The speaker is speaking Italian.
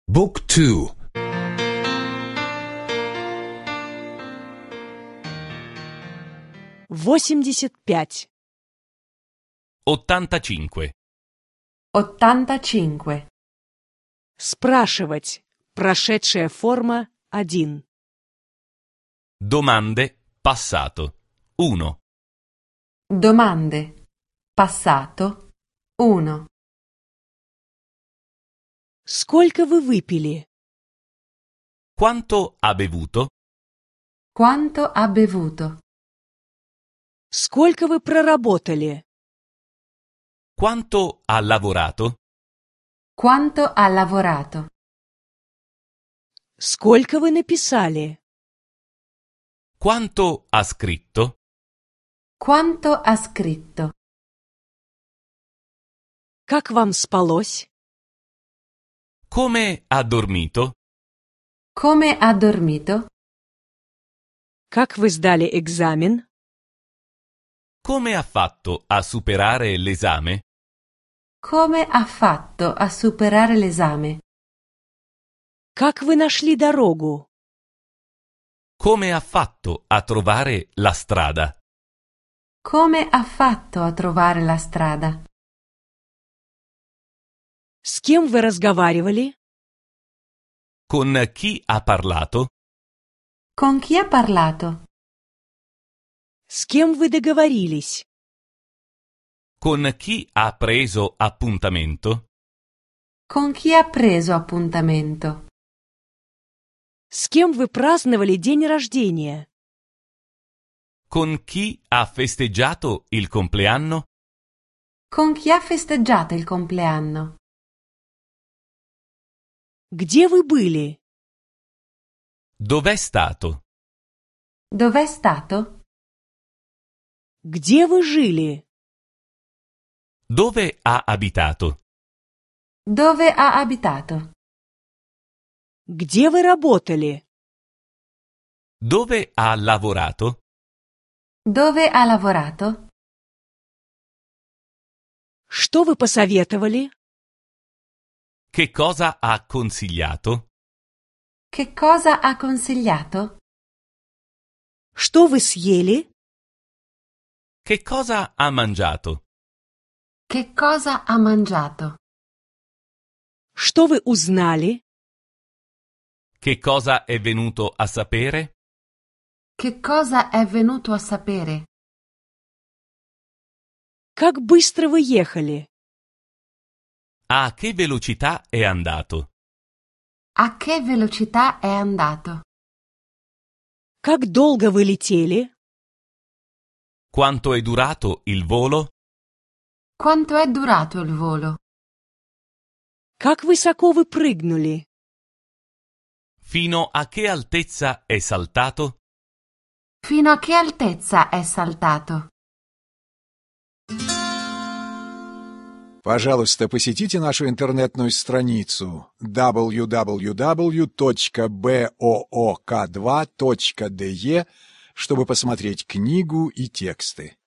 Book 2. 85. 85. 85. Спрашивать. Прошедшая форма 1. Domande, passato. 1. Domande. Passato. 1. Сколько вы выпили? Quanto ha bevuto? Quanto ha bevuto? Сколько вы проработали? Quanto ha lavorato? Quanto ha lavorato? Сколько вы написали? Quanto ha scritto? Quanto ha scritto? Как вам спалось? Come ha dormito? Come ha dormito? Как вы сдали экзамен? Come ha fatto a superare l'esame? Come ha fatto a superare l'esame? Как вы нашли дорогу? Come ha fatto a trovare la strada? Come ha fatto a trovare la strada? С кем вы разговаривали? Con chi ha parlato? Con chi ha parlato? С кем вы договорились? Con chi ha preso appuntamento? Con chi ha preso appuntamento? С кем вы праздновали день рождения? Con chi ha festeggiato il compleanno? Con chi ha festeggiato il compleanno? Где вы были? Dov'è stato? Dov'è stato? Где вы жили? Dove ha abitato? Dove ha abitato? Где вы работали? Dove ha lavorato? Dove ha lavorato? Что вы посоветовали? Che cosa ha consigliato? Che cosa ha consigliato? Что вы съели? Che cosa ha mangiato? Che cosa ha mangiato? Что вы узнали? Che cosa è venuto a sapere? Che cosa è venuto a sapere? Как быстро вы ехали? A che velocità è andato? A che velocità è andato? Как долго вы летели? Quanto è durato il volo? Quanto è durato il volo? Как высоко вы прыгнули? Fino a che altezza è saltato? Fino a che altezza è saltato? Пожалуйста, посетите нашу интернетную страницу www.book2.de, чтобы посмотреть книгу и тексты.